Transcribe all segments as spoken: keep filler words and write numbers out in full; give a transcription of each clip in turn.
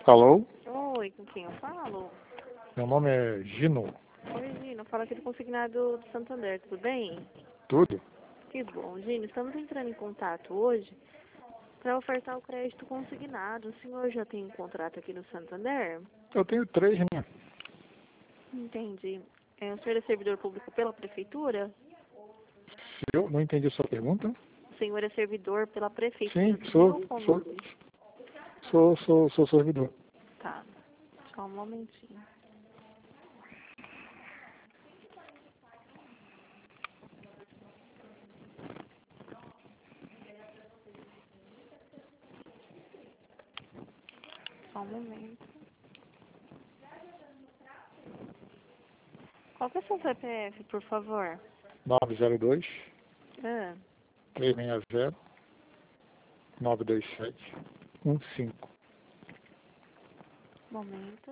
Alô? Oi, com quem eu falo? Meu nome é Gino. Oi, Gino, fala aqui do consignado do Santander, tudo bem? Tudo? Que bom, Gino, estamos entrando em contato hoje para ofertar o crédito consignado. O senhor já tem um contrato aqui no Santander? Eu tenho três, né? Entendi. É, o senhor é servidor público pela prefeitura? Se eu não entendi a sua pergunta? O senhor é servidor pela prefeitura Sim, do sou, Rio sou, Conube? sou, sou, sou servidor. Tá, só um momentinho. Só um momento. Qual que é o seu C P F, por favor? nove zero dois, Ah, três seis zero, nove dois sete, um cinco. momento.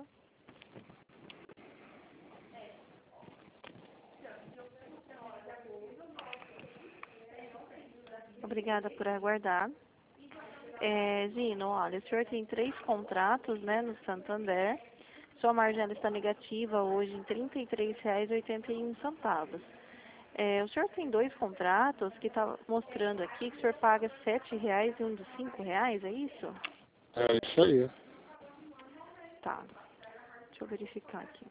Obrigada por aguardar. É, Gino, olha, o senhor tem três contratos, né, no Santander. Sua margem está negativa hoje em trinta e três reais e oitenta e um centavos. É, o senhor tem dois contratos que está mostrando aqui que o senhor paga sete reais e um de cinco reais, é isso? É isso aí. Tá. Deixa eu verificar aqui.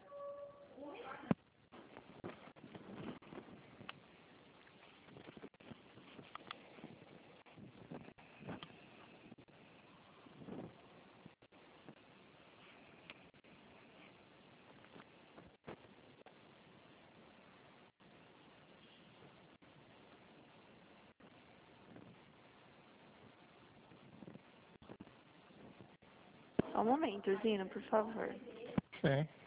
Só um momento, Gino, por favor. Sim.